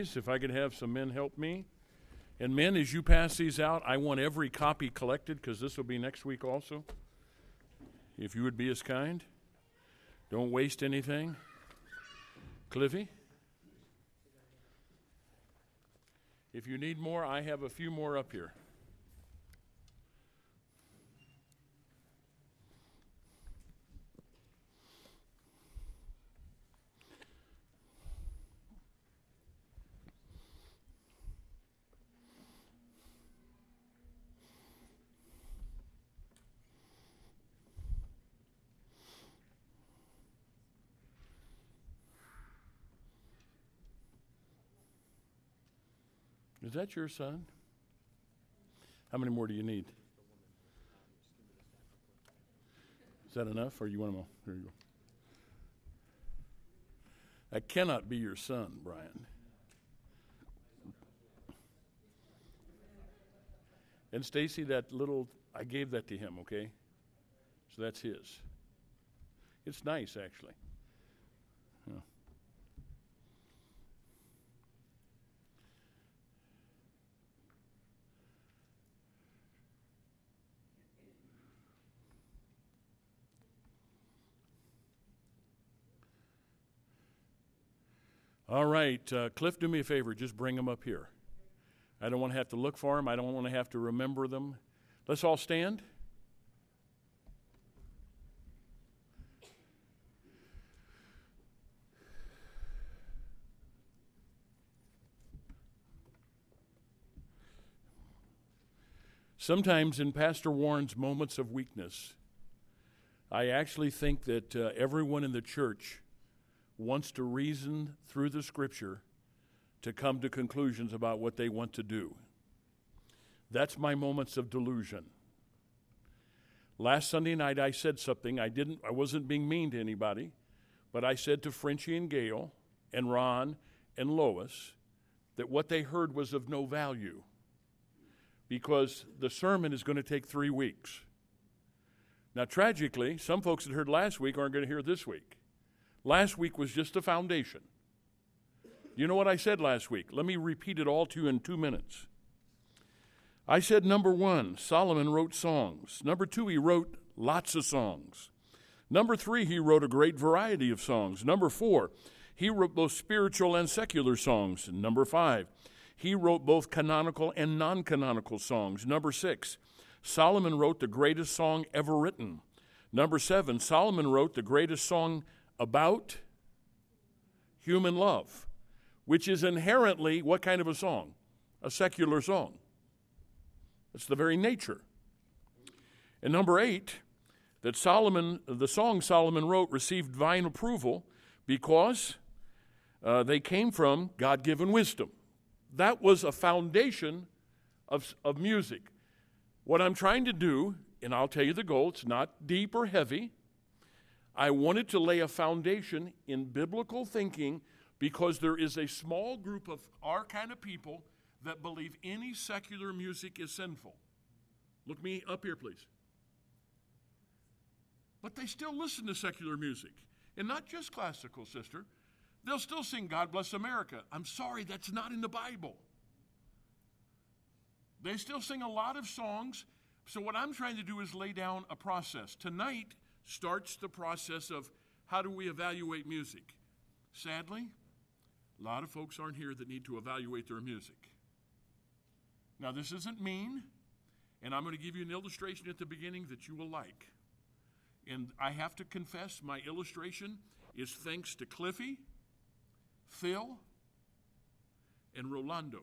ladies, if I could have some men help me. And men, as you pass these out, I want every copy collected because this will be next week also. If you would be as kind. Don't waste anything. Cliffy? If you need more, I have a few more up here. Is that your son? How many more do you need? Is that enough, or you want them all? Here you go. That cannot be your son, Brian. And Stacy, that little, I gave that to him, okay? So that's his. It's nice, actually. Yeah. All right, Cliff, do me a favor. Just bring them up here. I don't want to have to look for them. I don't want to have to remember them. Let's all stand. Sometimes in Pastor Warren's moments of weakness, I actually think that everyone in the church wants to reason through the Scripture to come to conclusions about what they want to do. That's my moments of delusion. Last Sunday night I said something. I wasn't being mean to anybody, but I said to Frenchie and Gail and Ron and Lois that what they heard was of no value because the sermon is going to take 3 weeks. Now, tragically, some folks that heard last week aren't going to hear this week. Last week was just a foundation. You know what I said last week? Let me repeat it all to you in 2 minutes. I said, number 1, Solomon wrote songs. Number 2, he wrote lots of songs. Number 3, he wrote a great variety of songs. Number 4, he wrote both spiritual and secular songs. And number 5, he wrote both canonical and non-canonical songs. Number 6, Solomon wrote the greatest song ever written. Number 7, Solomon wrote the greatest song about human love, which is inherently what kind of a song? A secular song. It's the very nature. And number 8, that the song Solomon wrote received divine approval because they came from God-given wisdom. That was a foundation of music. What I'm trying to do, and I'll tell you the goal, it's not deep or heavy. I wanted to lay a foundation in biblical thinking because there is a small group of our kind of people that believe any secular music is sinful. Look me up here, please. But they still listen to secular music. And not just classical, sister. They'll still sing God Bless America. I'm sorry, that's not in the Bible. They still sing a lot of songs. So what I'm trying to do is lay down a process. Tonight starts the process of how do we evaluate music. Sadly, a lot of folks aren't here that need to evaluate their music. Now, this isn't mean, and I'm going to give you an illustration at the beginning that you will like. And I have to confess, my illustration is thanks to Cliffy, Phil, and Rolando.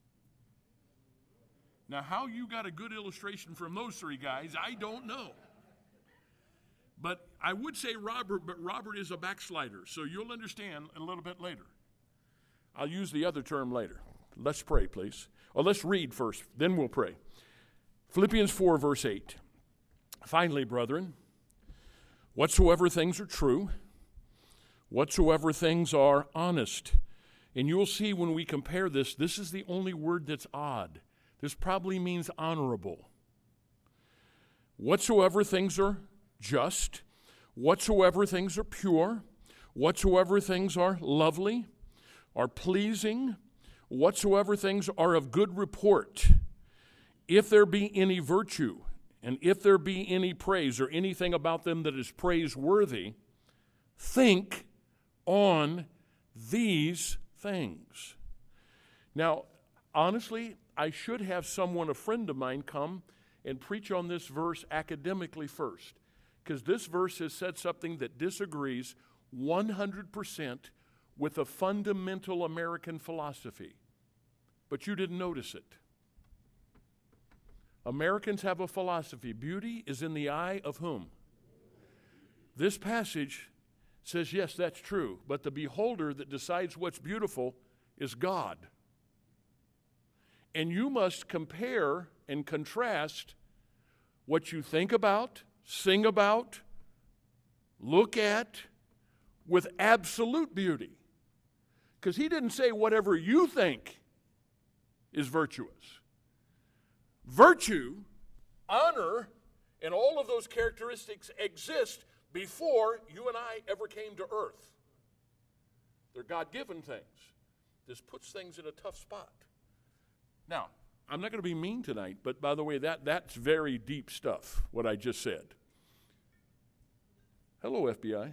Now, how you got a good illustration from those 3 guys, I don't know. But I would say Robert, but Robert is a backslider, so you'll understand a little bit later. I'll use the other term later. Let's pray, please. Or let's read first, then we'll pray. Philippians 4, verse 8. Finally, brethren, whatsoever things are true, whatsoever things are honest. And you'll see when we compare this, this is the only word that's odd. This probably means honorable. Whatsoever things are just, whatsoever things are pure, whatsoever things are lovely, are pleasing, whatsoever things are of good report, if there be any virtue, and if there be any praise or anything about them that is praiseworthy, think on these things. Now, honestly, I should have someone, a friend of mine, come and preach on this verse academically first, because this verse has said something that disagrees 100% with a fundamental American philosophy. But you didn't notice it. Americans have a philosophy. Beauty is in the eye of whom? This passage says, yes, that's true, but the beholder that decides what's beautiful is God. And you must compare and contrast what you think about, sing about, look at, with absolute beauty. Because he didn't say whatever you think is virtuous. Virtue, honor, and all of those characteristics exist before you and I ever came to earth. They're God-given things. This puts things in a tough spot. Now, I'm not going to be mean tonight, but by the way, that's very deep stuff, what I just said. Hello, FBI.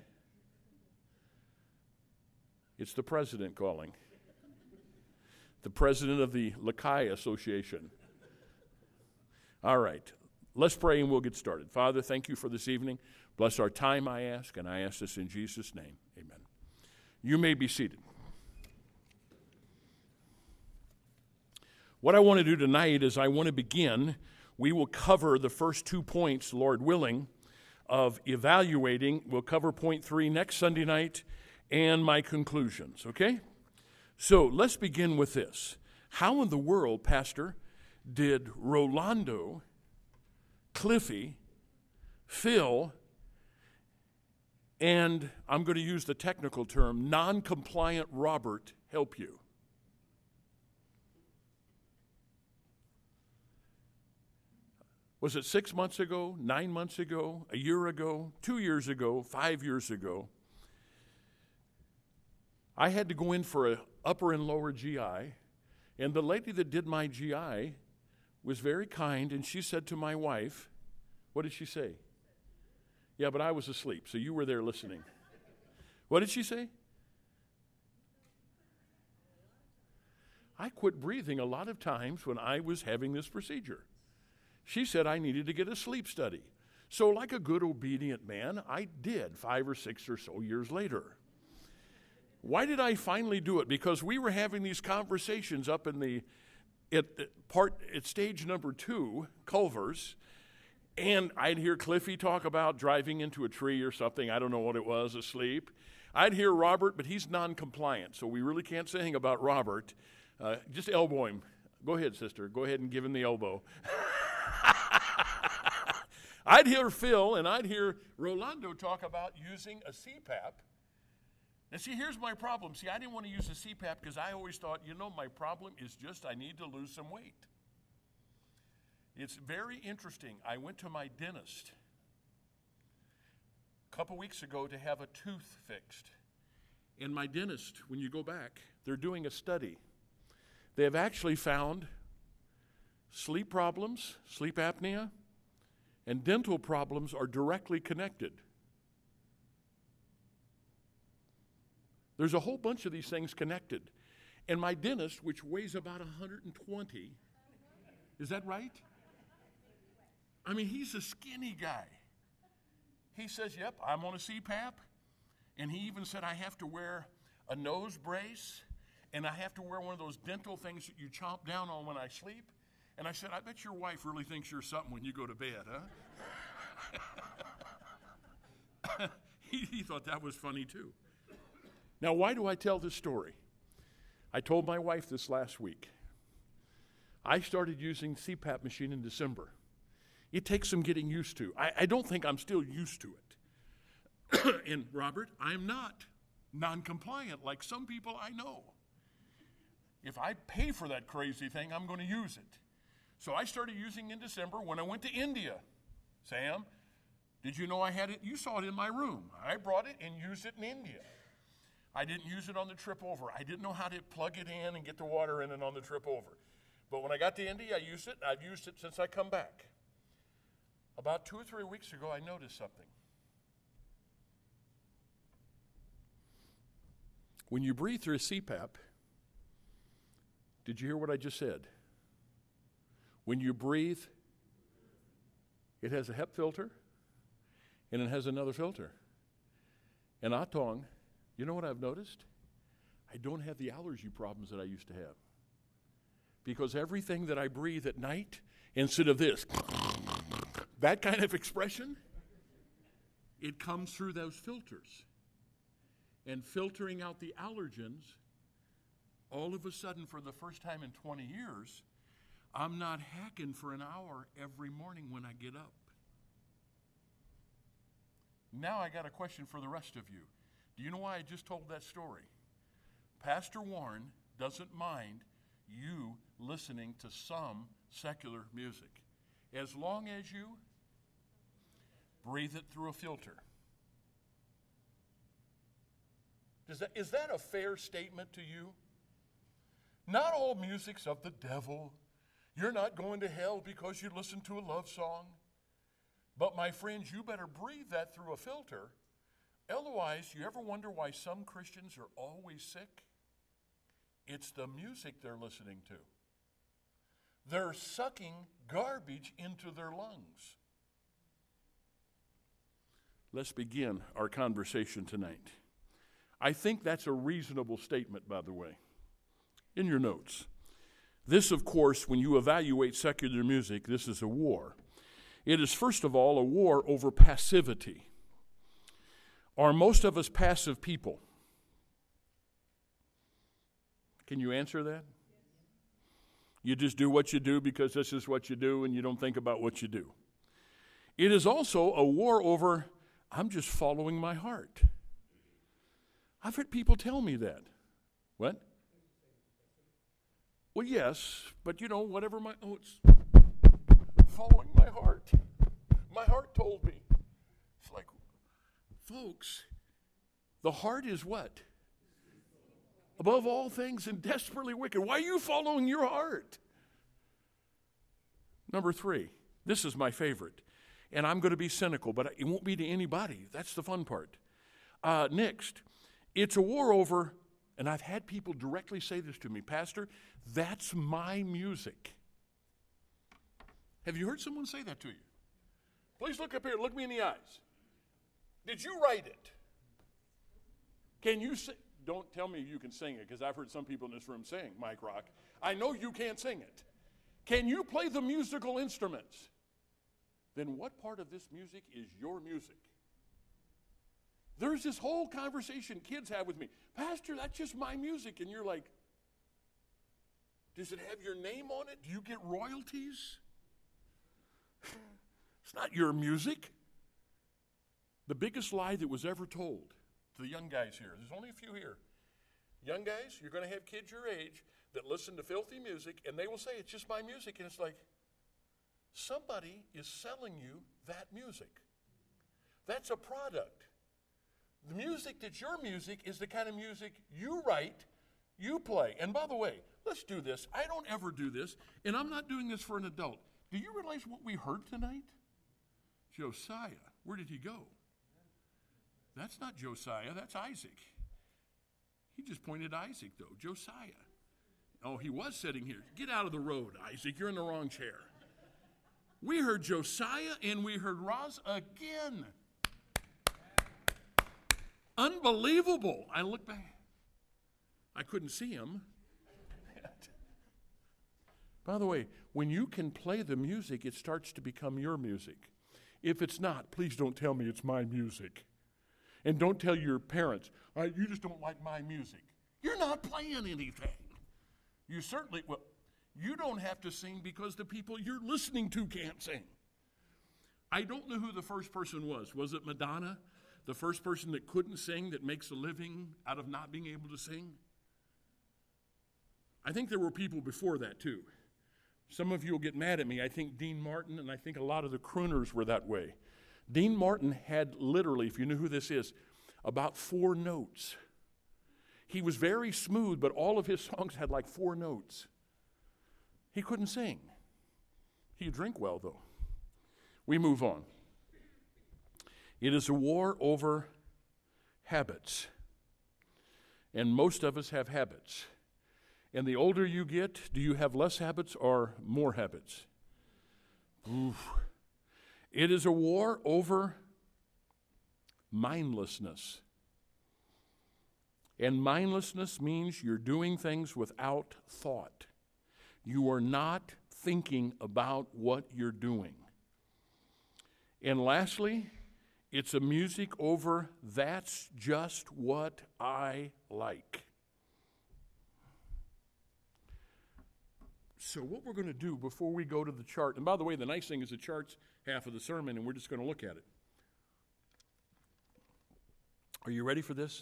It's the president calling. The president of the Lakai Association. All right, let's pray and we'll get started. Father, thank you for this evening. Bless our time, I ask, and I ask this in Jesus' name. Amen. You may be seated. What I want to do tonight is I want to begin. We will cover the first 2 points, Lord willing, of evaluating. We'll cover point 3 next Sunday night and my conclusions, okay? So let's begin with this. How in the world, Pastor, did Rolando, Cliffy, Phil, and I'm going to use the technical term, non-compliant Robert help you? Was it 6 months ago, 9 months ago, a year ago, 2 years ago, 5 years ago? I had to go in for an upper and lower GI, and the lady that did my GI was very kind, and she said to my wife, what did she say? Yeah, but I was asleep, so you were there listening. What did she say? I quit breathing a lot of times when I was having this procedure. She said I needed to get a sleep study. So like a good obedient man, I did 5 or 6 or so years later. Why did I finally do it? Because we were having these conversations up in at stage number 2, Culver's, and I'd hear Cliffy talk about driving into a tree or something. I don't know what it was, asleep. I'd hear Robert, but he's non-compliant, so we really can't say anything about Robert. Just elbow him. Go ahead, sister. Go ahead and give him the elbow. I'd hear Phil and I'd hear Rolando talk about using a CPAP. And see, here's my problem. See, I didn't want to use a CPAP because I always thought, my problem is just I need to lose some weight. It's very interesting. I went to my dentist a couple weeks ago to have a tooth fixed. And my dentist, when you go back, they're doing a study. They have actually found sleep problems, sleep apnea, and dental problems are directly connected. There's a whole bunch of these things connected. And my dentist, which weighs about 120, is that right? I mean, he's a skinny guy. He says, yep, I'm on a CPAP. And he even said I have to wear a nose brace, and I have to wear one of those dental things that you chomp down on when I sleep. And I said, I bet your wife really thinks you're something when you go to bed, huh? He thought that was funny, too. Now, why do I tell this story? I told my wife this last week. I started using CPAP machine in December. It takes some getting used to. I don't think I'm still used to it. And Robert, I'm not non-compliant like some people I know. If I pay for that crazy thing, I'm going to use it. So I started using in December when I went to India. Sam, did you know I had it? You saw it in my room. I brought it and used it in India. I didn't use it on the trip over. I didn't know how to plug it in and get the water in it on the trip over. But when I got to Indy, I used it. I've used it since I come back. About 2 or 3 weeks ago, I noticed something. When you breathe through a CPAP, did you hear what I just said? When you breathe, it has a HEP filter, and it has another filter. And Atong, you know what I've noticed? I don't have the allergy problems that I used to have. Because everything that I breathe at night, instead of this, that kind of expression, it comes through those filters. And filtering out the allergens, all of a sudden, for the first time in 20 years, I'm not hacking for an hour every morning when I get up. Now I got a question for the rest of you. Do you know why I just told that story? Pastor Warren doesn't mind you listening to some secular music, as long as you breathe it through a filter. Is that a fair statement to you? Not all music's of the devil. You're not going to hell because you listen to a love song. But my friends, you better breathe that through a filter. Otherwise, you ever wonder why some Christians are always sick? It's the music they're listening to. They're sucking garbage into their lungs. Let's begin our conversation tonight. I think that's a reasonable statement, by the way. In your notes. This, of course, when you evaluate secular music, this is a war. It is, first of all, a war over passivity. Are most of us passive people? Can you answer that? You just do what you do because this is what you do and you don't think about what you do. It is also a war over, I'm just following my heart. I've heard people tell me that. What? Well, yes, but whatever it's following my heart. My heart told me. It's like, folks, the heart is what? Above all things and desperately wicked. Why are you following your heart? Number 3, this is my favorite. And I'm going to be cynical, but it won't be to anybody. That's the fun part. Next, it's a war over, and I've had people directly say this to me, Pastor, that's my music. Have you heard someone say that to you? Please look up here, look me in the eyes. Did you write it? Can you sing? Don't tell me you can sing it, because I've heard some people in this room sing, Mike Rock. I know you can't sing it. Can you play the musical instruments? Then what part of this music is your music? There's this whole conversation kids have with me. Pastor, that's just my music. And you're like, does it have your name on it? Do you get royalties? It's not your music. The biggest lie that was ever told to the young guys here, there's only a few here. Young guys, you're going to have kids your age that listen to filthy music, and they will say, it's just my music. And it's like, somebody is selling you that music. That's a product. The music that's your music is the kind of music you write, you play. And by the way, let's do this. I don't ever do this, and I'm not doing this for an adult. Do you realize what we heard tonight? Josiah. Where did he go? That's not Josiah, that's Isaac. He just pointed Isaac, though. Josiah. Oh, he was sitting here. Get out of the road, Isaac. You're in the wrong chair. We heard Josiah, and we heard Roz again. Unbelievable. I look back. I couldn't see him. By the way, when you can play the music, it starts to become your music. If it's not, please don't tell me it's my music. And don't tell your parents, you just don't like my music. You're not playing anything. You certainly, you don't have to sing because the people you're listening to can't sing. I don't know who the first person was. Was it Madonna? The first person that couldn't sing, that makes a living out of not being able to sing? I think there were people before that too. Some of you will get mad at me. I think Dean Martin and I think a lot of the crooners were that way. Dean Martin had literally, if you know who this is, about 4 notes. He was very smooth, but all of his songs had like 4 notes. He couldn't sing. He could drink well, though. We move on. It is a war over habits. And most of us have habits. And the older you get, do you have less habits or more habits? Oof. It is a war over mindlessness. And mindlessness means you're doing things without thought. You are not thinking about what you're doing. And lastly, it's a music over that's just what I like. So what we're going to do before we go to the chart, and by the way, the nice thing is the chart's half of the sermon, and we're just going to look at it. Are you ready for this?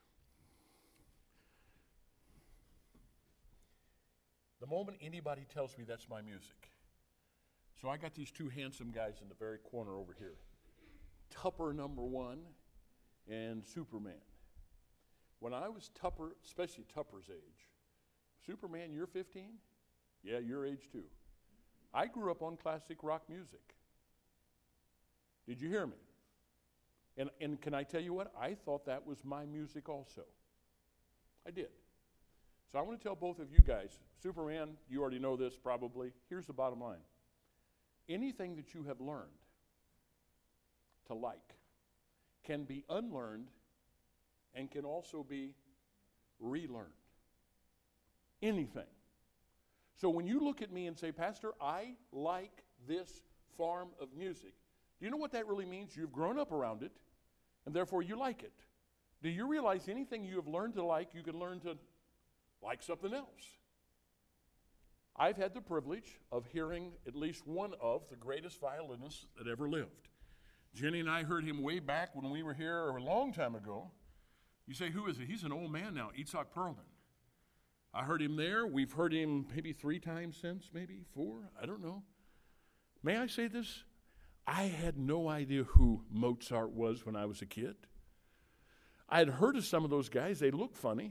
The moment anybody tells me that's my music. So I got these 2 handsome guys in the very corner over here. Tupper #1 and Superman. When I was Tupper, especially Tupper's age, Superman, you're 15? Yeah, your age too. I grew up on classic rock music. Did you hear me? And can I tell you what? I thought that was my music also. I did. So I want to tell both of you guys, Superman, you already know this probably. Here's the bottom line. Anything that you have learned to like can be unlearned and can also be relearned. Anything. So when you look at me and say, Pastor, I like this form of music, do you know what that really means? You've grown up around it, and therefore you like it. Do you realize anything you have learned to like, you can learn to like something else? I've had the privilege of hearing at least one of the greatest violinists that ever lived. Jenny and I heard him way back when we were here a long time ago. You say, who is it? He's an old man now, Itzhak Perlman. I heard him there. We've heard him maybe 3 times since, maybe 4. I don't know. May I say this? I had no idea who Mozart was when I was a kid. I had heard of some of those guys. They looked funny.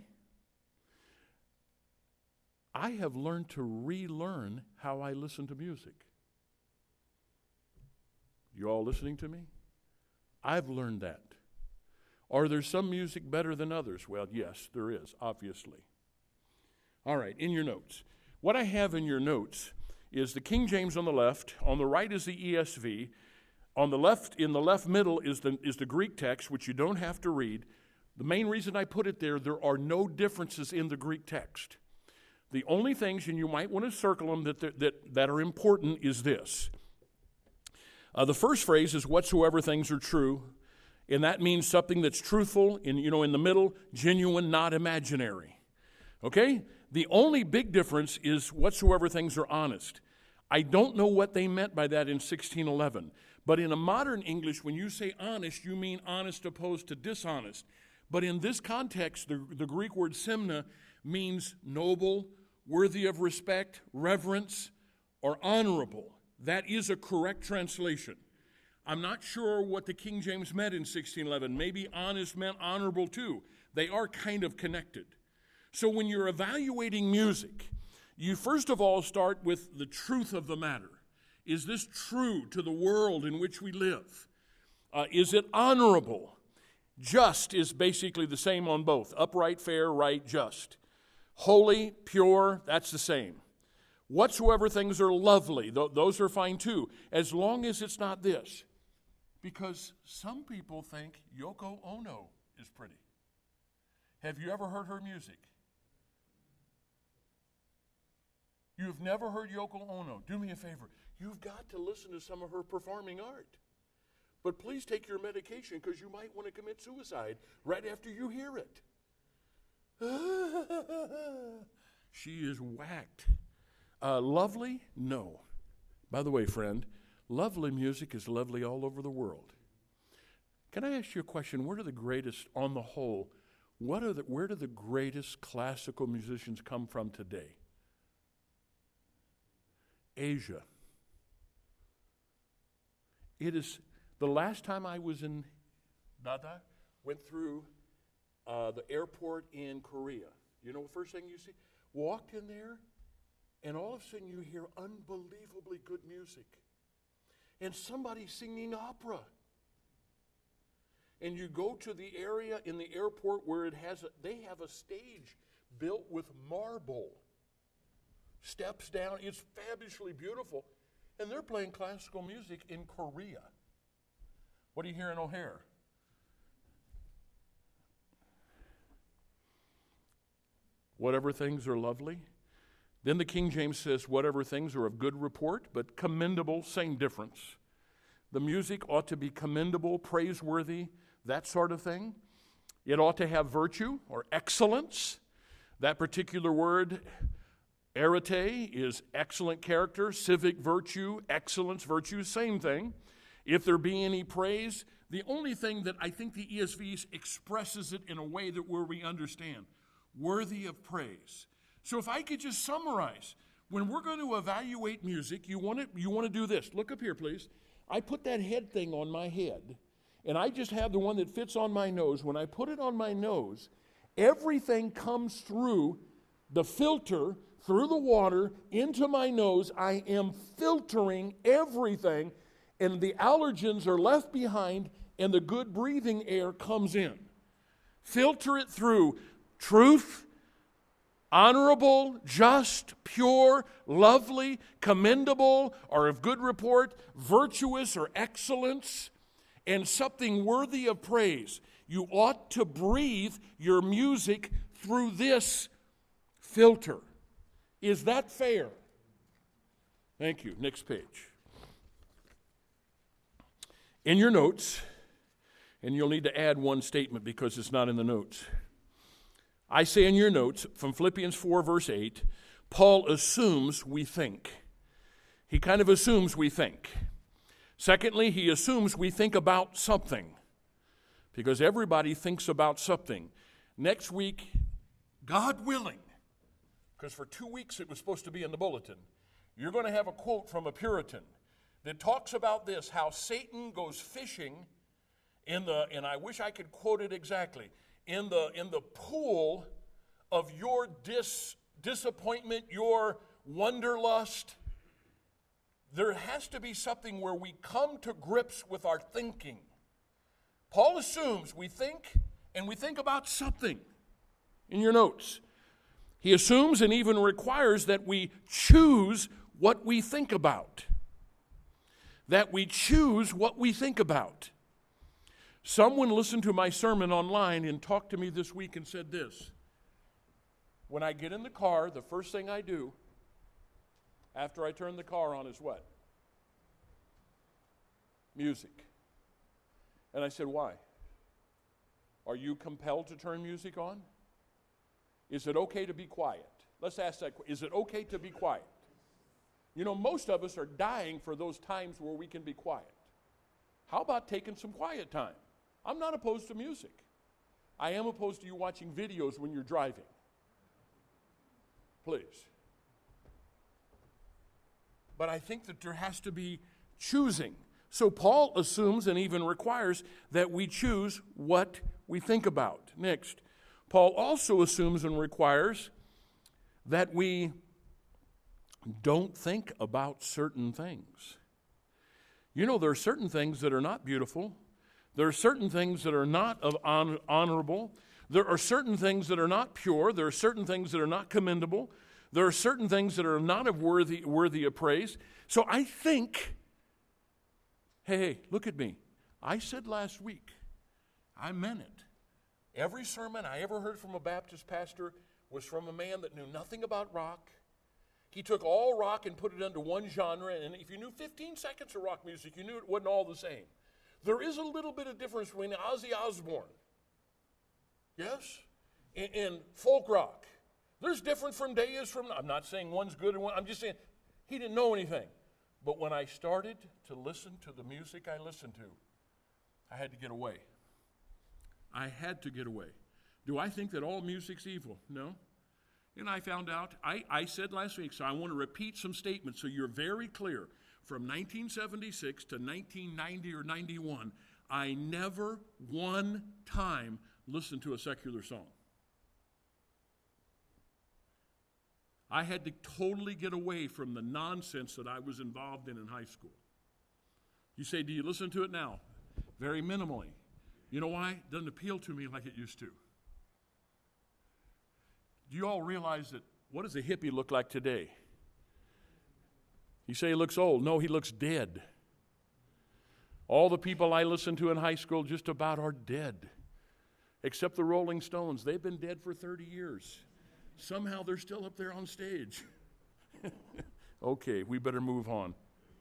I have learned to relearn how I listen to music. You all listening to me? I've learned that. Are there some music better than others? Well, yes, there is, obviously. All right, in your notes. What I have in your notes is the King James on the left. On the right is the ESV. On the left, in the left middle is the Greek text, which you don't have to read. The main reason I put it there are no differences in the Greek text. The only things, and you might want to circle them that are important, is this. The first phrase is whatsoever things are true, and that means something that's truthful. In the middle, genuine, not imaginary. Okay? The only big difference is whatsoever things are honest. I don't know what they meant by that in 1611, but in a modern English, when you say honest, you mean honest opposed to dishonest. But in this context, the Greek word semna means noble, worthy of respect, reverence, or honorable. That is a correct translation. I'm not sure what the King James meant in 1611. Maybe honest meant honorable too. They are kind of connected. So when you're evaluating music, you first of all start with the truth of the matter. Is this true to the world in which we live? Is it honorable? Just is basically the same on both. Upright, fair, right, just. Holy, pure, that's the same. Whatsoever things are lovely, those are fine too, as long as it's not this. Because some people think Yoko Ono is pretty. Have you ever heard her music? You've never heard Yoko Ono. Do me a favor. You've got to listen to some of her performing art. But please take your medication because you might want to commit suicide right after you hear it. She is whacked. Lovely? No. By the way, friend, lovely music is lovely all over the world. Can I ask you a question? Where do the greatest, on the whole, where do the greatest classical musicians come from today? Asia. It is, the last time I was in Dada, went through the airport in Korea. You know the first thing you see? Walked in there, and all of a sudden you hear unbelievably good music. And somebody singing opera. And you go to the area in the airport where they have a stage built with marble. Steps down. It's fabulously beautiful. And they're playing classical music in Korea. What do you hear in O'Hare? Whatever things are lovely. Then the King James says, whatever things are of good report, but commendable, same difference. The music ought to be commendable, praiseworthy, that sort of thing. It ought to have virtue or excellence. That particular word, arete, is excellent character, civic virtue, excellence, virtue, same thing. If there be any praise, the only thing that I think the ESV expresses it in a way that where we understand, worthy of praise. So if I could just summarize, when we're going to evaluate music, you want to do this. Look up here, please. I put that head thing on my head, and I just have the one that fits on my nose. When I put it on my nose, everything comes through the filter, through the water, into my nose. I am filtering everything, and the allergens are left behind, and the good breathing air comes in. Filter it through truth, honorable, just, pure, lovely, commendable, or of good report, virtuous or excellence, and something worthy of praise. You ought to breathe your music through this filter. Is that fair? Thank you. Next page. In your notes, and you'll need to add one statement because it's not in the notes. I say in your notes from Philippians 4, verse 8, Paul assumes we think. He kind of assumes we think. Secondly, he assumes we think about something, because everybody thinks about something. Next week, God willing, because for 2 weeks it was supposed to be in the bulletin, you're going to have a quote from a Puritan that talks about this, how Satan goes fishing and I wish I could quote it exactly, in the pool of your disappointment, your wanderlust. There has to be something where we come to grips with our thinking. Paul assumes we think, and we think about something. In your notes, he assumes and even requires that we choose what we think about. That we choose what we think about. Someone listened to my sermon online and talked to me this week and said this: when I get in the car, the first thing I do after I turn the car on is what? Music. And I said, why? Are you compelled to turn music on? Is it okay to be quiet? Let's ask that. Is it okay to be quiet? You know, most of us are dying for those times where we can be quiet. How about taking some quiet time? I'm not opposed to music. I am opposed to you watching videos when you're driving. Please. But I think that there has to be choosing. So Paul assumes and even requires that we choose what we think about. Next, Paul also assumes and requires that we don't think about certain things. You know, there are certain things that are not beautiful. There are certain things that are not honorable. There are certain things that are not pure. There are certain things that are not commendable. There are certain things that are not of worthy of praise. So I think, hey, look at me. I said last week, I meant it. Every sermon I ever heard from a Baptist pastor was from a man that knew nothing about rock. He took all rock and put it into one genre, and if you knew 15 seconds of rock music, you knew it wasn't all the same. There is a little bit of difference between Ozzy Osbourne, yes, and folk rock. There's different from days from, I'm not saying one's good and one, I'm just saying he didn't know anything. But when I started to listen to the music I listened to, I had to get away. I had to get away. Do I think that all music's evil? No. And I found out, I said last week, so I want to repeat some statements so you're very clear. From 1976 to 1990 or 91, I never one time listen to a secular song. I had to totally get away from the nonsense that I was involved in high school. You say, do you listen to it now? Very minimally. You know why? It doesn't appeal to me like it used to. Do you all realize that what does a hippie look like today? You say he looks old. No, he looks dead. All the people I listened to in high school just about are dead. Except the Rolling Stones. They've been dead for 30 years. Somehow they're still up there on stage. Okay, we better move on.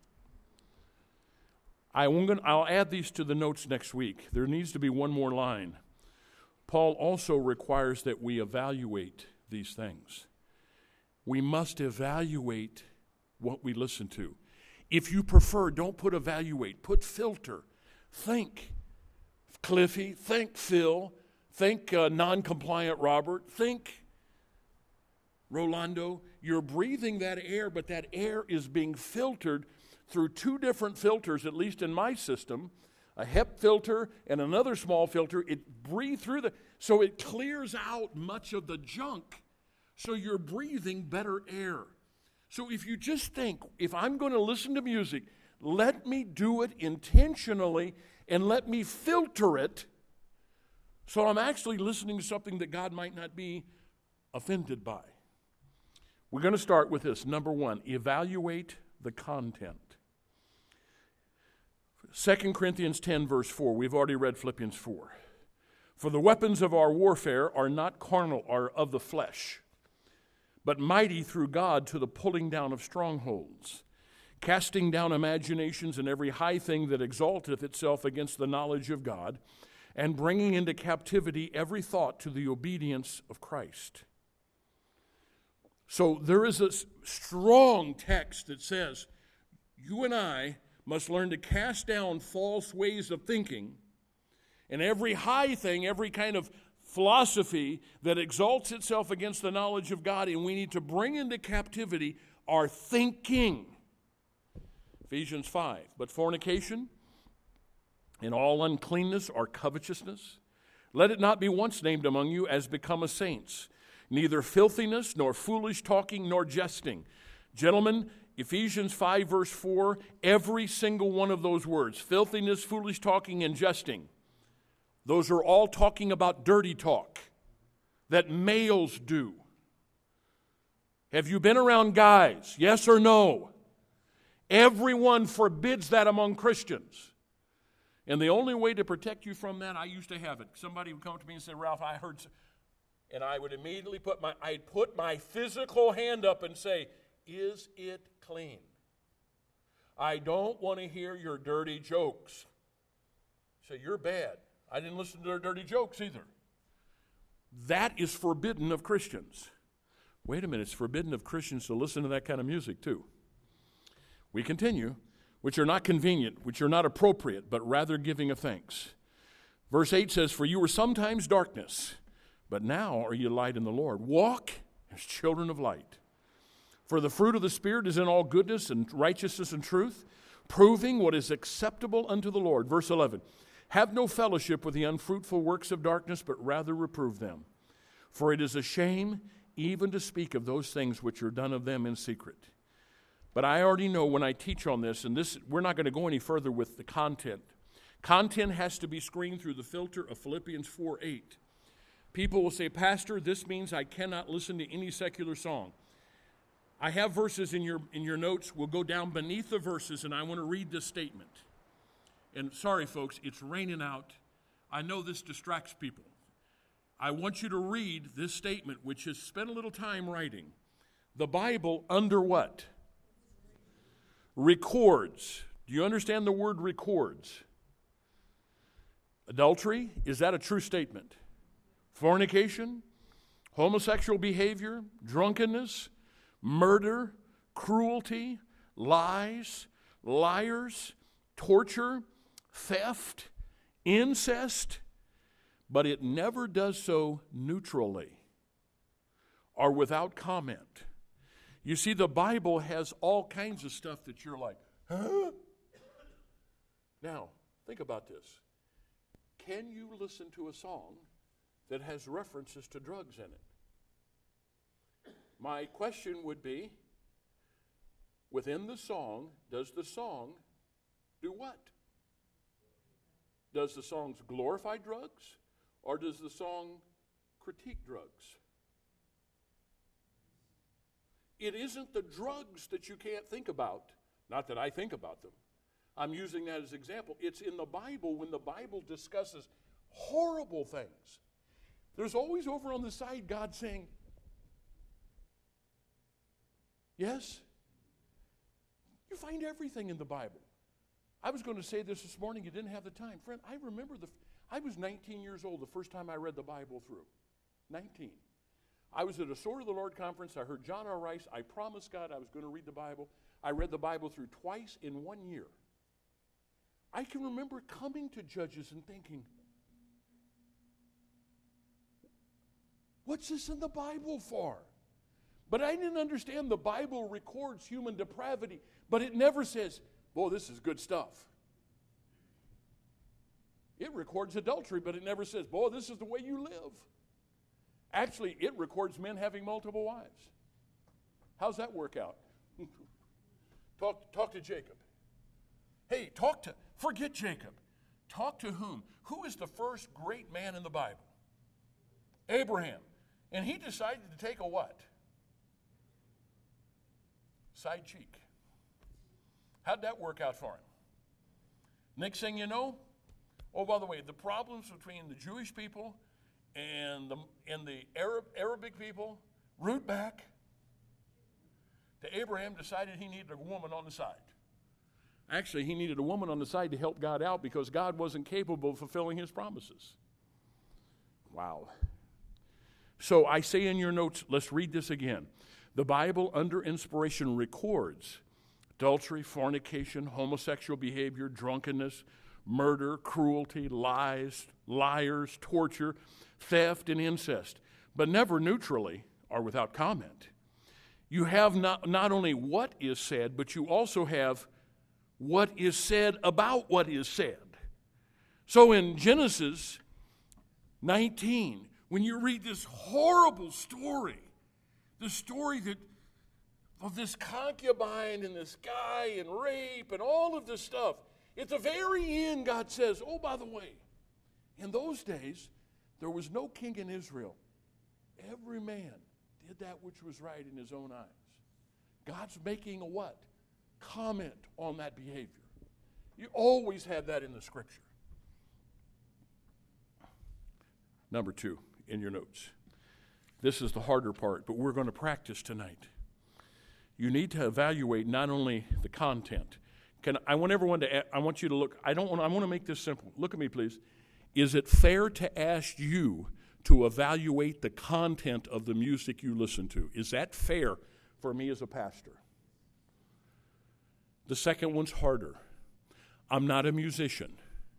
I'll add these to the notes next week. There needs to be one more line. Paul also requires that we evaluate these things. We must evaluate what we listen to. If you prefer, don't put evaluate, put filter. Think Cliffy, think Phil, think non-compliant Robert, think Rolando. You're breathing that air, but that air is being filtered through two different filters, at least in my system, a HEP filter and another small filter. It breathes through so it clears out much of the junk, so you're breathing better air. So if you just think, if I'm going to listen to music, let me do it intentionally and let me filter it so I'm actually listening to something that God might not be offended by. We're going to start with this. Number one, evaluate the content. 2 Corinthians 10, verse 4. We've already read Philippians 4. For the weapons of our warfare are not carnal, are of the flesh, but mighty through God to the pulling down of strongholds, casting down imaginations and every high thing that exalteth itself against the knowledge of God, and bringing into captivity every thought to the obedience of Christ. So there is a strong text that says, you and I must learn to cast down false ways of thinking and every high thing, every kind of philosophy that exalts itself against the knowledge of God, and we need to bring into captivity our thinking. Ephesians 5. But fornication and all uncleanness or covetousness, let it not be once named among you as becometh saints, neither filthiness, nor foolish talking, nor jesting. Gentlemen, Ephesians 5, verse 4, every single one of those words, filthiness, foolish talking, and jesting, those are all talking about dirty talk that males do. Have you been around guys? Yes or no? Everyone forbids that among Christians. And the only way to protect you from that, I used to have it. Somebody would come to me and say, Ralph, I heard, and I would immediately put my physical hand up and say, is it clean? I don't want to hear your dirty jokes. So you're bad. I didn't listen to their dirty jokes either. That is forbidden of Christians. Wait a minute, it's forbidden of Christians to listen to that kind of music too. We continue, which are not convenient, which are not appropriate, but rather giving of thanks. Verse 8 says, for you were sometimes darkness, but now are you light in the Lord. Walk as children of light. For the fruit of the Spirit is in all goodness and righteousness and truth, proving what is acceptable unto the Lord. Verse 11, have no fellowship with the unfruitful works of darkness, but rather reprove them. For it is a shame even to speak of those things which are done of them in secret. But I already know when I teach on this, and this, we're not going to go any further with the content. Content has to be screened through the filter of Philippians 4:8. People will say, Pastor, this means I cannot listen to any secular song. I have verses in your notes. We'll go down beneath the verses, and I want to read this statement. And sorry, folks, it's raining out. I know this distracts people. I want you to read this statement, which has spent a little time writing. The Bible under what? Records. Do you understand the word records? Adultery, is that a true statement? Fornication, homosexual behavior, drunkenness, murder, cruelty, lies, liars, torture, theft, incest, but it never does so neutrally or without comment. You see, the Bible has all kinds of stuff that you're like, huh? Now, think about this. Can you listen to a song that has references to drugs in it. My question would be, within the song, does the song do what? Does the song glorify drugs, or does the song critique drugs? It isn't the drugs that you can't think about. Not that I think about them. I'm using that as an example. It's in the Bible when the Bible discusses horrible things. There's always over on the side God saying, yes? You find everything in the Bible. I was going to say this morning, you didn't have the time. Friend, I remember I was 19 years old the first time I read the Bible through. 19. I was at a Sword of the Lord conference. I heard John R. Rice. I promised God I was going to read the Bible. I read the Bible through twice in 1 year. I can remember coming to Judges and thinking, what's this in the Bible for? But I didn't understand the Bible records human depravity, but it never says, boy, this is good stuff. It records adultery, but it never says, boy, this is the way you live. Actually, it records men having multiple wives. How's that work out? Talk to Jacob. Hey, forget Jacob. Talk to whom? Who is the first great man in the Bible? Abraham. And he decided to take a what? Side cheek. How'd that work out for him? Next thing you know, oh, by the way, the problems between the Jewish people and the Arabic people root back to Abraham decided he needed a woman on the side. Actually, he needed a woman on the side to help God out because God wasn't capable of fulfilling his promises. Wow. So I say in your notes, let's read this again. The Bible, under inspiration, records adultery, fornication, homosexual behavior, drunkenness, murder, cruelty, lies, liars, torture, theft, and incest, but never neutrally or without comment. You have not only what is said, but you also have what is said about what is said. So in Genesis 19, when you read this horrible story, the story of this concubine and this guy and rape and all of this stuff, at the very end, God says, oh, by the way, in those days, there was no king in Israel. Every man did that which was right in his own eyes. God's making a what? Comment on that behavior. You always have that in the Scripture. Number 2 in your notes. This is the harder part, but we're going to practice tonight. You need to evaluate not only the content. I want you to look. I want to make this simple. Look at me, please. Is it fair to ask you to evaluate the content of the music you listen to? Is that fair for me as a pastor? The second one's harder. I'm not a musician,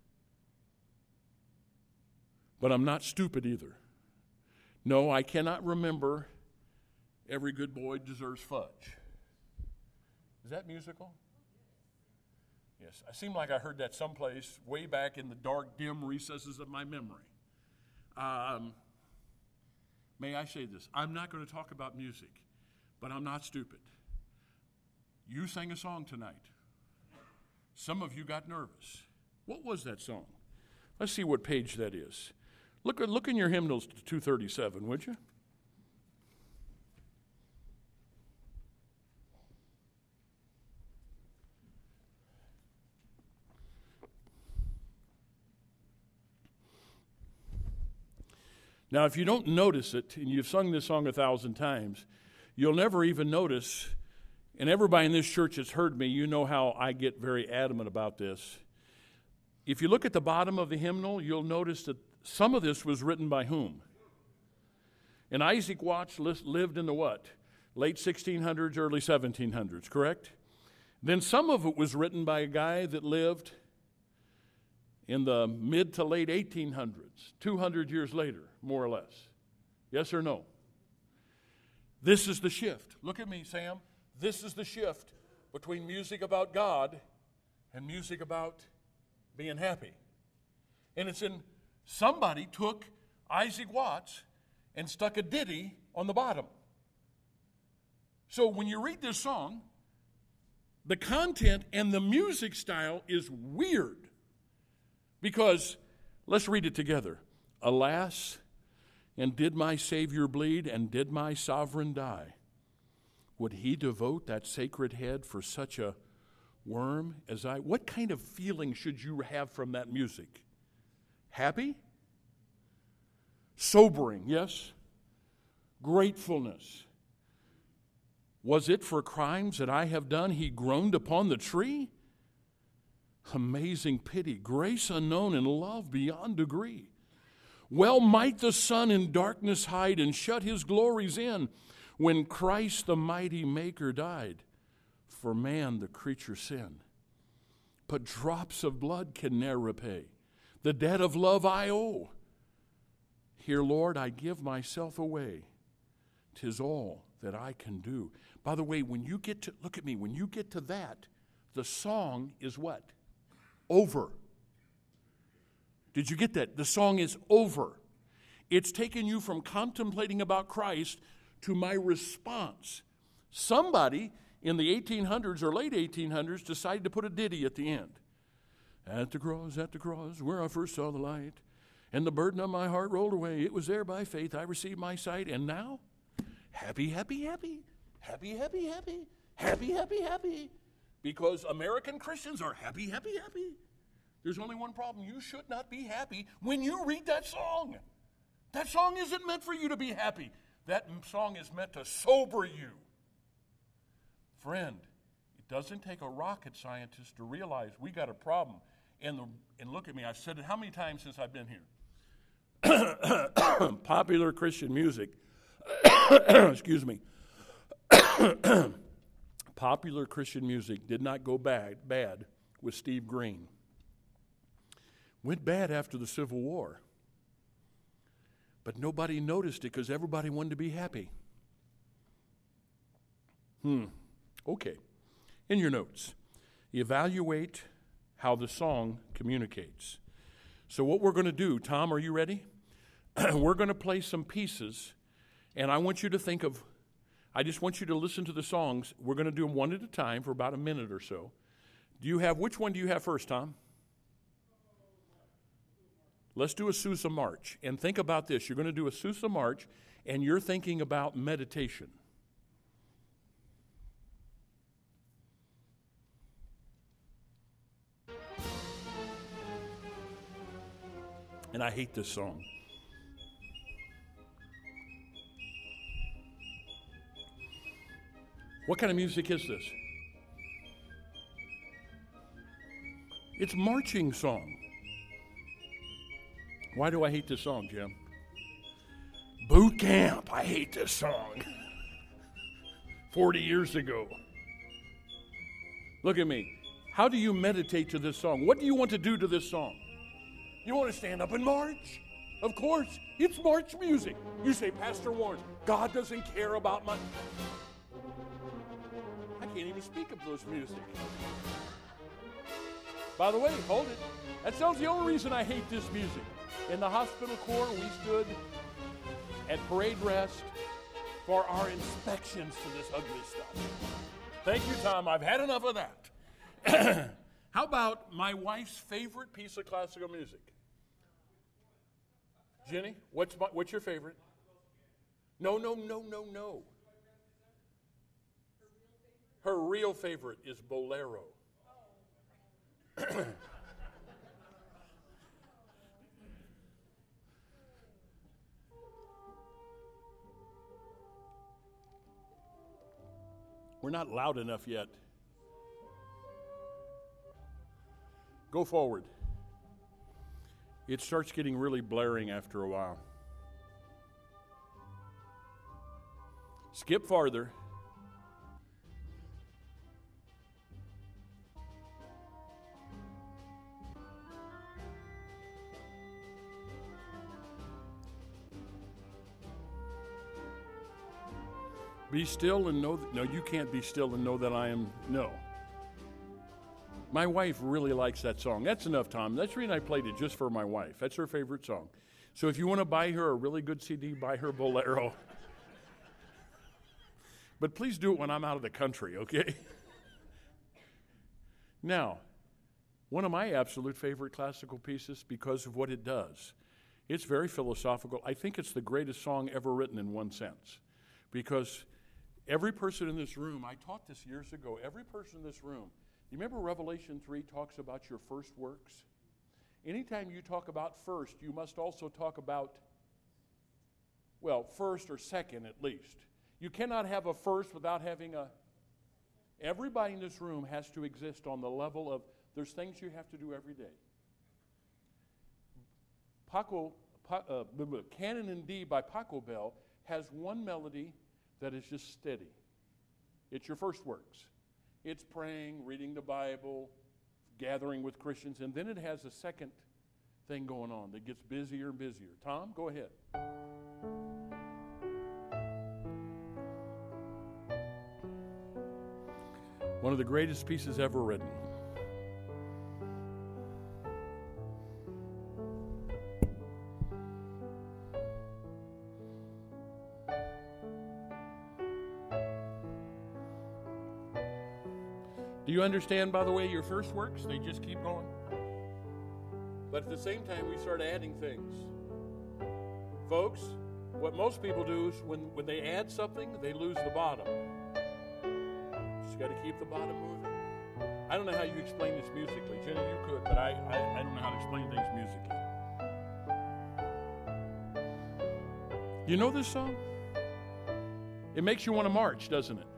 but I'm not stupid either. No, I cannot remember Every Good Boy Deserves Fudge. Is that musical? Yes, I seem like I heard that someplace way back in the dark, dim recesses of my memory. May I say this? I'm not going to talk about music, but I'm not stupid. You sang a song tonight. Some of you got nervous. What was that song? Let's see what page that is. Look in your hymnals to 237, would you? Now, if you don't notice it, and you've sung this song 1,000 times, you'll never even notice, and everybody in this church has heard me, you know how I get very adamant about this. If you look at the bottom of the hymnal, you'll notice that some of this was written by whom? And Isaac Watts lived in the what? Late 1600s, early 1700s, correct? Then some of it was written by a guy that lived in the mid to late 1800s, 200 years later, more or less. Yes or no? This is the shift. Look at me, Sam. This is the shift between music about God and music about being happy. And somebody took Isaac Watts and stuck a ditty on the bottom. So when you read this song, the content and the music style is weird. Because, let's read it together. Alas, and did my Savior bleed, and did my sovereign die? Would he devote that sacred head for such a worm as I? What kind of feeling should you have from that music? Happy? Sobering, yes? Gratefulness. Was it for crimes that I have done he groaned upon the tree? Amazing pity, grace unknown, and love beyond degree. Well might the sun in darkness hide and shut his glories in when Christ the mighty Maker died for man the creature sin. But drops of blood can ne'er repay the debt of love I owe. Here, Lord, I give myself away. 'Tis all that I can do. By the way, when you get to, look at me, when you get to that, the song is what? Over. Did you get that? The song is over. It's taken you from contemplating about Christ to my response. Somebody in the 1800s or late 1800s decided to put a ditty at the end. At the cross, where I first saw the light, and the burden of my heart rolled away. It was there by faith I received my sight. And now, happy, happy, happy, happy, happy, happy, happy, happy, happy. Because American Christians are happy, happy, happy. There's only one problem. You should not be happy when you read that song. That song isn't meant for you to be happy. That song is meant to sober you. Friend, it doesn't take a rocket scientist to realize we got a problem. And look at me, I've said it how many times since I've been here? Popular Christian music, excuse me, popular Christian music did not go bad with Steve Green. Went bad after the Civil War. But nobody noticed it because everybody wanted to be happy. Okay. In your notes, evaluate how the song communicates. So what we're going to do, Tom, are you ready? We're going to play some pieces, and I want you to I just want you to listen to the songs. We're going to do them one at a time for about a minute or so. Which one do you have first, Tom? Let's do a Sousa March. And think about this. You're going to do a Sousa March, and you're thinking about meditation. And I hate this song. What kind of music is this? It's marching song. Why do I hate this song, Jim? Boot camp. I hate this song. 40 years ago. Look at me. How do you meditate to this song? What do you want to do to this song? You want to stand up and march? Of course. It's march music. You say, Pastor Warren, God doesn't care about my... I can't even speak of those music. By the way, hold it. That's the only reason I hate this music. In the hospital corps, we stood at parade rest for our inspections to this ugly stuff. Thank you, Tom. I've had enough of that. How about my wife's favorite piece of classical music? Jenny, what's your favorite? No. Her real favorite is Bolero. We're not loud enough yet. Go forward. It starts getting really blaring after a while. Skip farther. Be still and know that, no, you can't be still and know that I am, no. My wife really likes that song. That's enough, Tom. That's the reason I played it, just for my wife. That's her favorite song. So if you want to buy her a really good CD, buy her Bolero. But please do it when I'm out of the country, okay? Now, one of my absolute favorite classical pieces because of what it does. It's very philosophical. I think it's the greatest song ever written in one sense. Because every person in this room, I taught this years ago, every person in this room, you remember Revelation 3 talks about your first works? Anytime you talk about first, you must also talk about, well, first or second at least. You cannot have a first without having a... Everybody in this room has to exist on the level of, there's things you have to do every day. Canon in D by Pachelbel has one melody that is just steady. It's your first works. It's praying, reading the Bible, gathering with Christians, and then it has a second thing going on that gets busier and busier. Tom, go ahead. One of the greatest pieces ever written. Do you understand, by the way, your first works? They just keep going. But at the same time, we start adding things. Folks, what most people do is when they add something, they lose the bottom. You got to keep the bottom moving. I don't know how you explain this musically. Jenny, you could, but I don't know how to explain things musically. You know this song? It makes you want to march, doesn't it?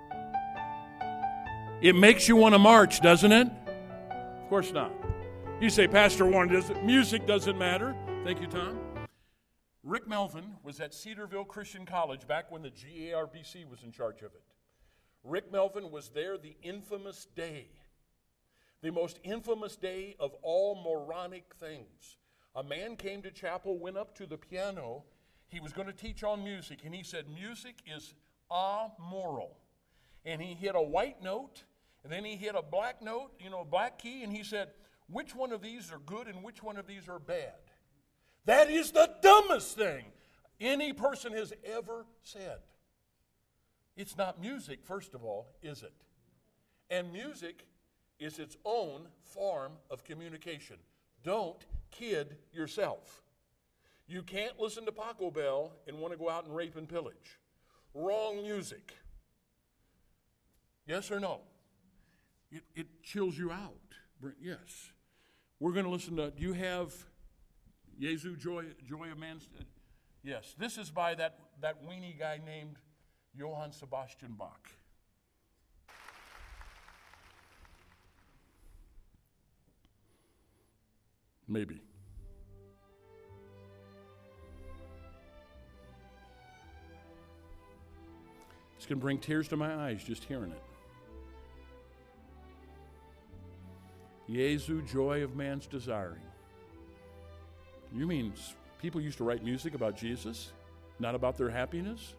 It makes you want to march, doesn't it? Of course not. You say, Pastor Warren, music doesn't matter. Thank you, Tom. Rick Melvin was at Cedarville Christian College back when the GARBC was in charge of it. Rick Melvin was there the infamous day, the most infamous day of all moronic things. A man came to chapel, went up to the piano. He was going to teach on music, and he said, music is amoral. And he hit a white note, and then he hit a black note, a black key, and he said, which one of these are good and which one of these are bad? That is the dumbest thing any person has ever said. It's not music, first of all, is it? And music is its own form of communication. Don't kid yourself. You can't listen to Pachelbel and want to go out and rape and pillage. Wrong music. Yes or no? It chills you out. Yes. We're going to listen to, do you have Jesu, Joy of Man's... Yes, this is by that weenie guy named Johann Sebastian Bach. Maybe. It's going to bring tears to my eyes just hearing it. Jesu, joy of man's desiring. You mean people used to write music about Jesus, not about their happiness?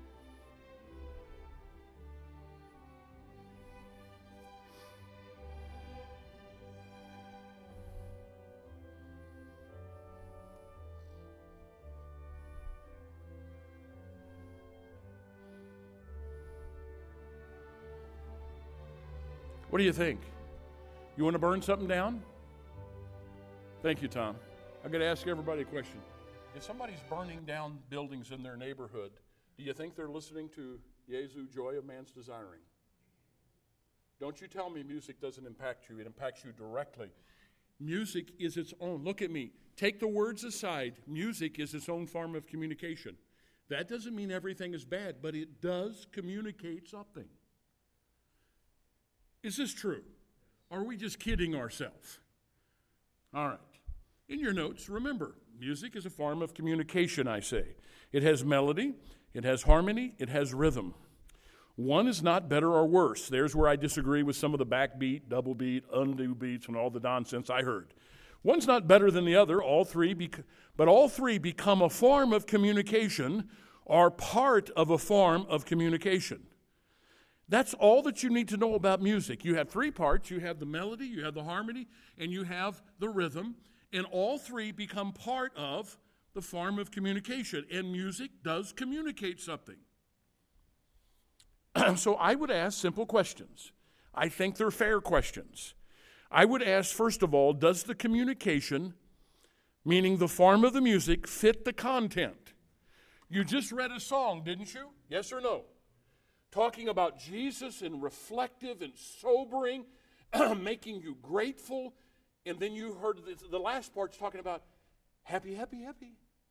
What do you think? You want to burn something down? Thank you, Tom. I'm going to ask everybody a question. If somebody's burning down buildings in their neighborhood, do you think they're listening to Jesu, joy of man's desiring? Don't you tell me music doesn't impact you. It impacts you directly. Music is its own. Look at me. Take the words aside. Music is its own form of communication. That doesn't mean everything is bad, but it does communicate something. Is this true? Are we just kidding ourselves? All right. In your notes, remember, music is a form of communication, I say. It has melody, it has harmony, it has rhythm. One is not better or worse. There's where I disagree with some of the backbeat, double beat, undo beats, and all the nonsense I heard. One's not better than the other, but all three become a form of communication or part of a form of communication. That's all that you need to know about music. You have three parts. You have the melody, you have the harmony, and you have the rhythm. And all three become part of the form of communication, and music does communicate something. So I would ask simple questions. I think they're fair questions. I would ask, first of all, does the communication, meaning the form of the music, fit the content? You just read a song, didn't you? Yes or no? Talking about Jesus and reflective and sobering, making you grateful. And then you heard the last part's talking about happy, happy, happy.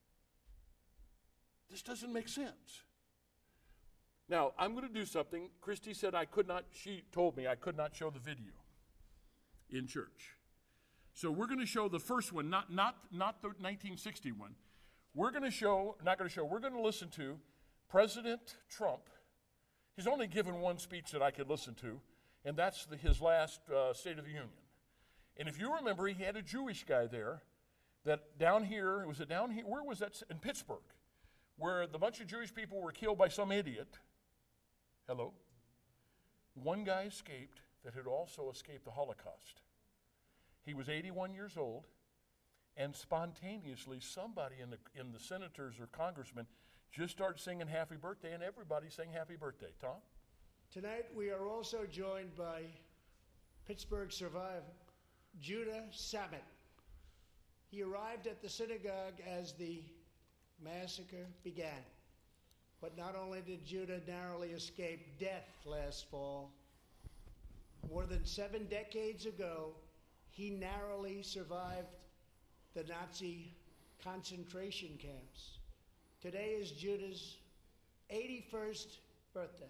This doesn't make sense. Now, I'm going to do something. Christy said she told me I could not show the video in church. So we're going to show the first one, not the 1960 one. We're going to listen to President Trump. He's only given one speech that I could listen to, and that's his last State of the Union. And if you remember, he had a Jewish guy there that down here, where was that? In Pittsburgh, where the bunch of Jewish people were killed by some idiot. Hello? One guy escaped that had also escaped the Holocaust. He was 81 years old, and spontaneously somebody in the senators or congressmen just started singing happy birthday, and everybody sang happy birthday. Tom? Tonight we are also joined by Pittsburgh survivor Judah Samet. He arrived at the synagogue as the massacre began. But not only did Judah narrowly escape death last fall, more than 7 decades ago, he narrowly survived the Nazi concentration camps. Today is Judah's 81st birthday.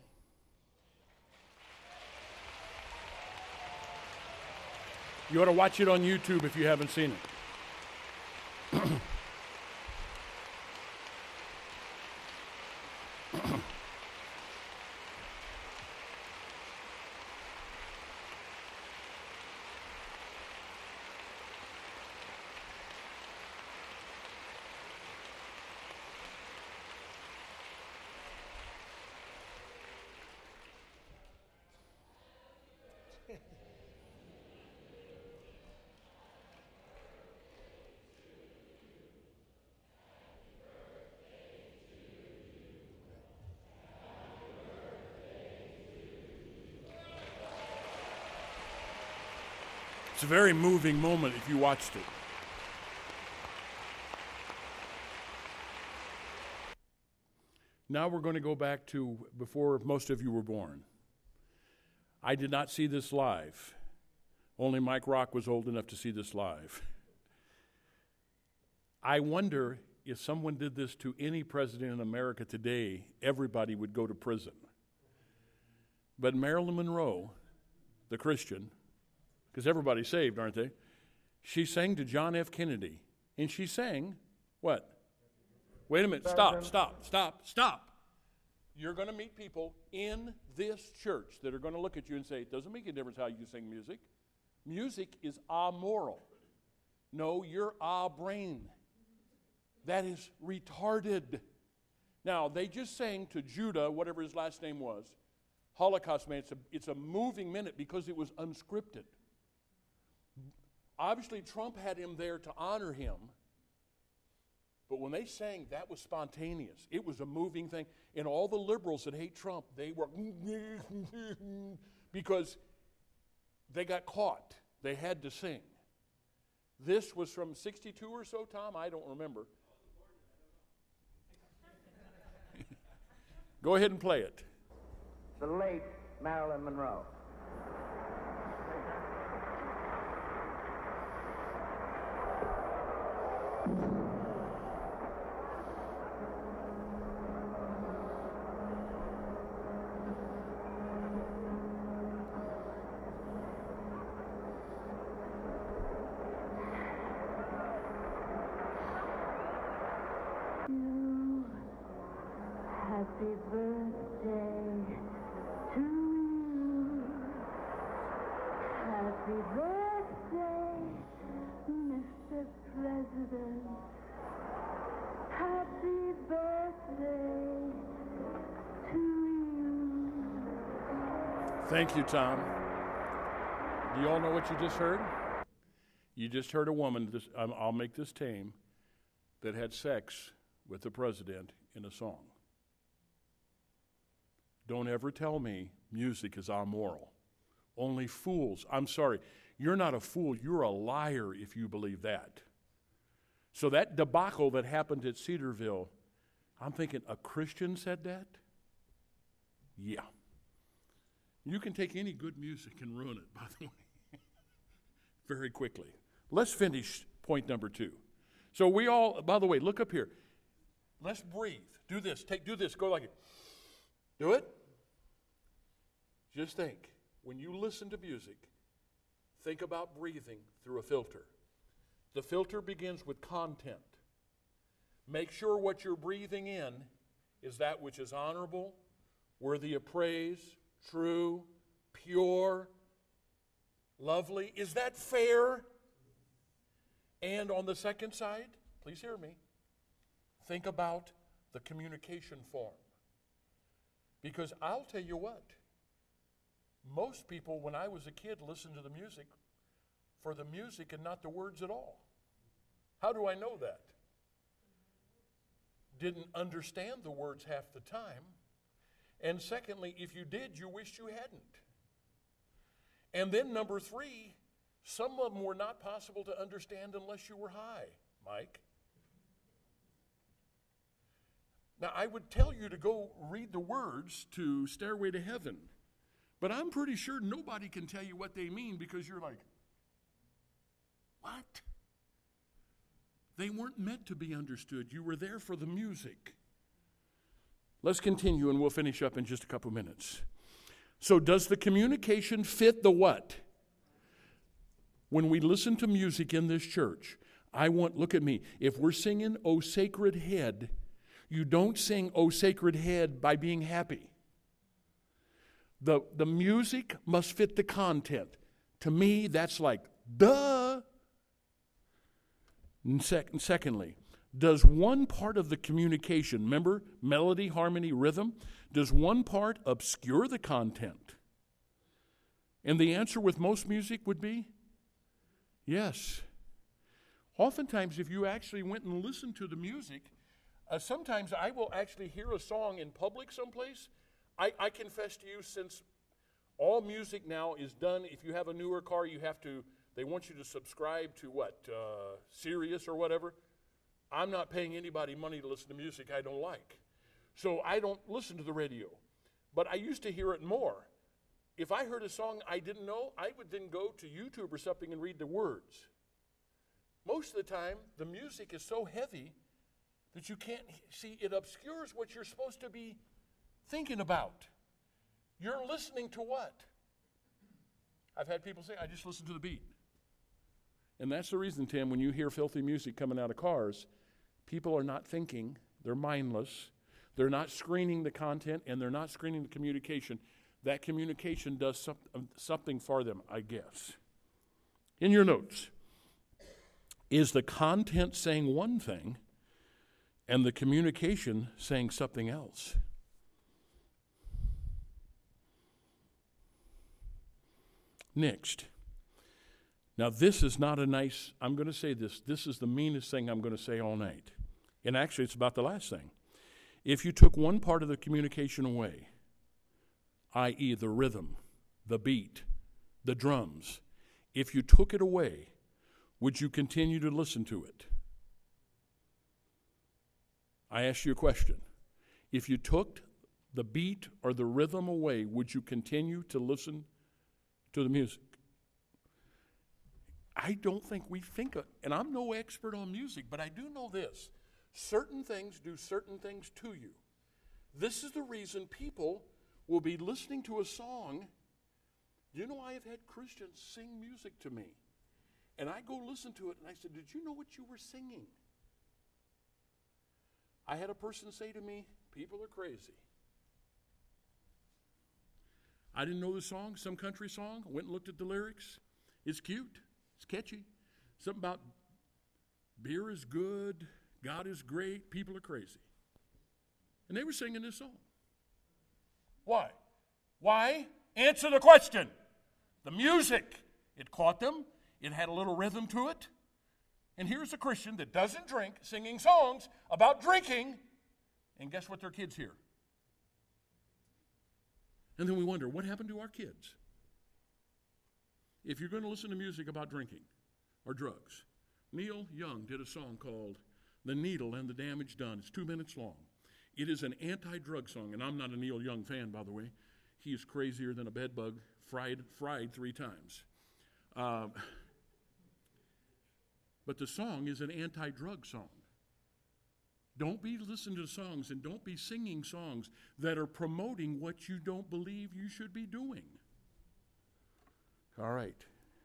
You ought to watch it on YouTube if you haven't seen it. It's a very moving moment if you watched it. Now we're going to go back to before most of you were born. I did not see this live. Only Mike Rock was old enough to see this live. I wonder if someone did this to any president in America today, everybody would go to prison. But Marilyn Monroe, the Christian, because everybody's saved, aren't they? She sang to John F. Kennedy, and she sang what? Wait a minute, stop. You're going to meet people in this church that are going to look at you and say, it doesn't make a difference how you sing music. Music is amoral. No, you're a-brain. That is retarded. Now, they just sang to Judah, whatever his last name was, Holocaust Man. It's a moving minute because it was unscripted. Obviously, Trump had him there to honor him. But when they sang, that was spontaneous. It was a moving thing. And all the liberals that hate Trump, they were because they got caught. They had to sing. This was from 62 or so, Tom? I don't remember. Go ahead and play it. The late Marilyn Monroe. Happy birthday to you. Happy birthday, Mr. President. Happy birthday to you. Thank you, Tom. Do you all know what you just heard? You just heard a woman, I'll make this tame, that had sex with the president in a song. Don't ever tell me music is amoral. Only fools. I'm sorry. You're not a fool. You're a liar if you believe that. So that debacle that happened at Cedarville, I'm thinking, a Christian said that? Yeah. You can take any good music and ruin it, by the way, very quickly. Let's finish point number 2. So we all, by the way, look up here. Let's breathe. Do this. Do this. Go like it. Do it. Just think. When you listen to music, think about breathing through a filter. The filter begins with content. Make sure what you're breathing in is that which is honorable, worthy of praise, true, pure, lovely. Is that fair? And on the second side, please hear me, think about the communication form. Because I'll tell you what, most people, when I was a kid, listened to the music for the music and not the words at all. How do I know that? Didn't understand the words half the time. And secondly, if you did, you wished you hadn't. And then number 3, some of them were not possible to understand unless you were high, Mike. Now, I would tell you to go read the words to Stairway to Heaven, but I'm pretty sure nobody can tell you what they mean because you're like, what? They weren't meant to be understood. You were there for the music. Let's continue and we'll finish up in just a couple minutes. So does the communication fit the what? When we listen to music in this church, look at me. If we're singing O Sacred Head, you don't sing O Sacred Head by being happy. The music must fit the content. To me, that's like, duh. And secondly, does one part of the communication, remember, melody, harmony, rhythm, does one part obscure the content? And the answer with most music would be, yes. Oftentimes, if you actually went and listened to the music, sometimes I will actually hear a song in public someplace. I confess to you, since all music now is done, if you have a newer car, they want you to subscribe to Sirius or whatever. I'm not paying anybody money to listen to music I don't like. So I don't listen to the radio. But I used to hear it more. If I heard a song I didn't know, I would then go to YouTube or something and read the words. Most of the time, the music is so heavy that you can't see. It obscures what you're supposed to be thinking about. You're listening to what? I've had people say, I just listen to the beat. And that's the reason, Tim, when you hear filthy music coming out of cars, people are not thinking, they're mindless, they're not screening the content, and they're not screening the communication. That communication does something for them, I guess. In your notes, is the content saying one thing and the communication saying something else? Next. Now, this is not a nice, I'm going to say this is the meanest thing I'm going to say all night. And actually, it's about the last thing. If you took one part of the communication away, i.e. the rhythm, the beat, the drums, if you took it away, would you continue to listen to it? I ask you a question. If you took the beat or the rhythm away, would you continue to listen to the music? I don't think we think and I'm no expert on music, but I do know this. Certain things do certain things to you. This is the reason people will be listening to a song. You know, I have had Christians sing music to me. And I go listen to it, and I said, did you know what you were singing? I had a person say to me, people are crazy. I didn't know the song, some country song. I went and looked at the lyrics. It's cute. It's catchy. Something about beer is good, God is great, people are crazy. And they were singing this song. Why? Why? Answer the question. The music, it caught them. It had a little rhythm to it. And here's a Christian that doesn't drink singing songs about drinking, and guess what their kids hear? And then we wonder, what happened to our kids? If you're going to listen to music about drinking or drugs, Neil Young did a song called The Needle and the Damage Done. It's 2 minutes long. It is an anti-drug song, and I'm not a Neil Young fan, by the way. He is crazier than a bedbug fried 3 times. But the song is an anti-drug song. Don't be listening to songs and don't be singing songs that are promoting what you don't believe you should be doing. All right.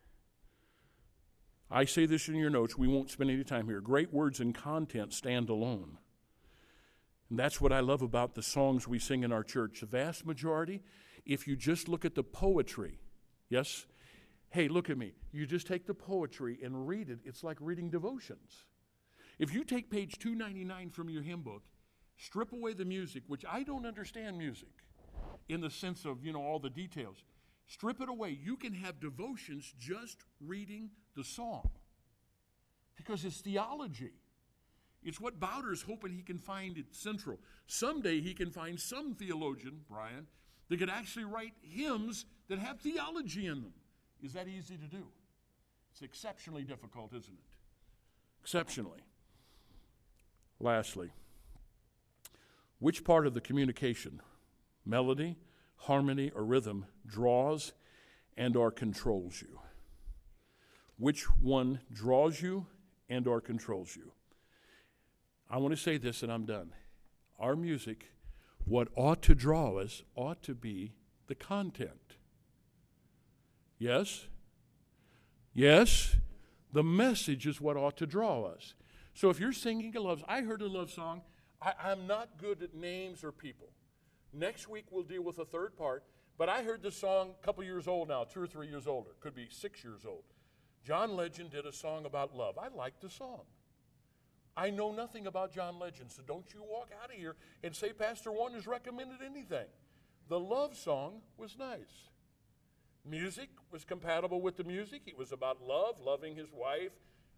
I say this in your notes. We won't spend any time here. Great words and content stand alone. And that's what I love about the songs we sing in our church. The vast majority, if you just look at the poetry, yes? Hey, look at me. You just take the poetry and read it. It's like reading devotions. If you take page 299 from your hymn book, strip away the music, which I don't understand music in the sense of, all the details. Strip it away. You can have devotions just reading the song because it's theology. It's what Bowder's hoping he can find at Central. Someday he can find some theologian, Brian, that could actually write hymns that have theology in them. Is that easy to do? It's exceptionally difficult, isn't it? Exceptionally. Lastly, which part of the communication, melody, harmony, or rhythm, draws and or controls you? Which one draws you and or controls you? I want to say this and I'm done. Our music, what ought to draw us, ought to be the content. Yes? Yes? The message is what ought to draw us. So if you're singing a love song, I heard a love song. I'm not good at names or people. Next week we'll deal with a third part, but I heard the song a couple years old now, 2 or 3 years older, could be 6 years old. John Legend did a song about love. I liked the song. I know nothing about John Legend, so don't you walk out of here and say Pastor Warner's recommended anything. The love song was nice. Music was compatible with the music. It was about love, loving his wife.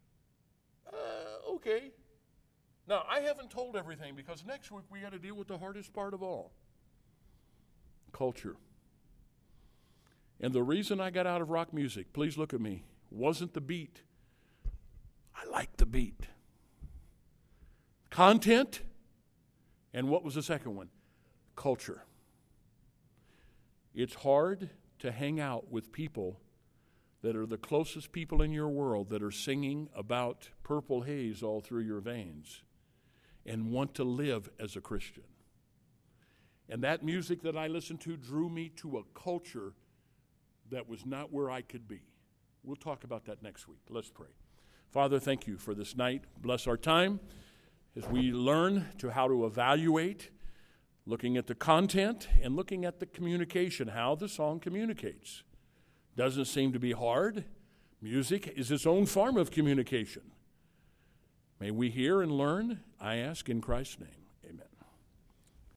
Okay. Now, I haven't told everything because next week we got to deal with the hardest part of all. Culture. And the reason I got out of rock music, please look at me, wasn't the beat. I liked the beat. Content. And what was the second one? Culture. It's hard to hang out with people that are the closest people in your world that are singing about purple haze all through your veins and want to live as a Christian. And that music that I listened to drew me to a culture that was not where I could be. We'll talk about that next week. Let's pray. Father, thank you for this night. Bless our time as we learn to how to evaluate, looking at the content and looking at the communication, how the song communicates. Doesn't seem to be hard. Music is its own form of communication. May we hear and learn, I ask in Christ's name.